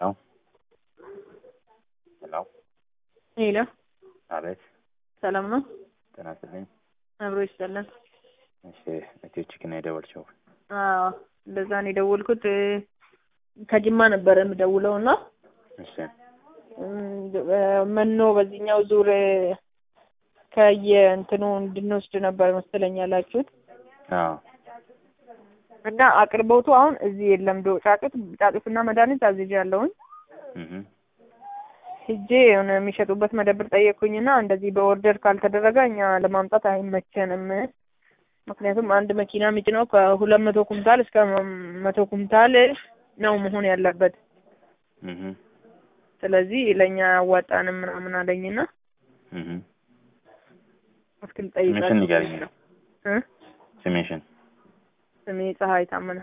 No? Hello? ሄሎ አቤት። ሰላም ነው? ጤና ይስጥልኝ። አብሮ ይስጥልን። እሺ፣ እቴች ግን የደወልሽው? አዎ እንደዛ ነው የደወልኩት። ከጅማ ነበር የምደውለውና እሺ፣ መኖ በዚህኛው ዙር ከየእንትኑ እንድንወስድ ነበር መሰለኝ ያላችሁት። አዎ። እና አቅርቦቱ አሁን እዚህ የለም። ጫጩትና መድኃኒት አዝዣለሁኝ። ሂጄ የሆነ የሚሸጡበት መደብር ጠየቅኩኝና እንደዚህ በኦርደር ካልተደረገ እኛ ለማምጣት አይመቸንም። ምክንያቱም አንድ መኪና የሚጭነው ከ200 ኩንታል እስከ 100 ኩንታል ነው መሆን ያለበት። ስለዚህ ለኛ አዋጣንም ምናምን አለኝና እስኪ ጠይቃችሁ ስሜ ፀሐይ ታመነ።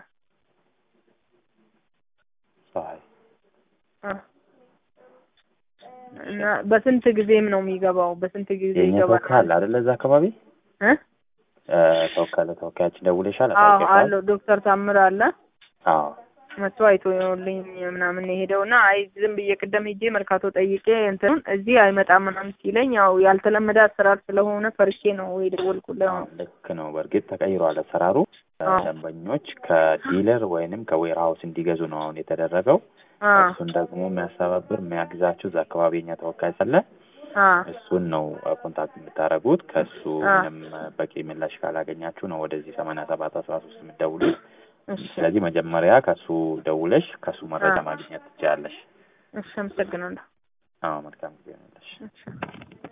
እና በስንት ጊዜም ነው የሚገባው? በስንት ጊዜ ይገባል? ተወካል አይደል? እዛ አካባቢ ተወካያችን ደውለሻል? አዎ ዶክተር ታምር አለ። አዎ መጥቶ አይቶልኝ ምናምን የሄደውና አይ ዝም ብዬ ቅደም ሄጄ መርካቶ ጠይቄ እንትን እዚህ አይመጣም ምናምን ሲለኝ ያው ያልተለመደ አሰራር ስለሆነ ፈርቼ ነው የደወልኩልህ። ልክ ነው። በእርግጥ ተቀይሯል አሰራሩ። ደንበኞች ከዲለር ወይንም ከዌርሃውስ እንዲገዙ ነው አሁን የተደረገው። እሱን ደግሞ የሚያስተባብር የሚያግዛችሁ እዛ አካባቢ የኛ ተወካይ ስለ እሱን ነው ኮንታክት የምታደርጉት። ከሱ ምንም በቂ ምላሽ ካላገኛችሁ ነው ወደዚህ 8713 የምትደውሉት። ስለዚህ መጀመሪያ ከሱ ደውለሽ ከሱ መረጃ ማግኘት ትችያለሽ። እሺ፣ አመሰግናለሁ። አዎ፣ መልካም ጊዜ ነው። እሺ።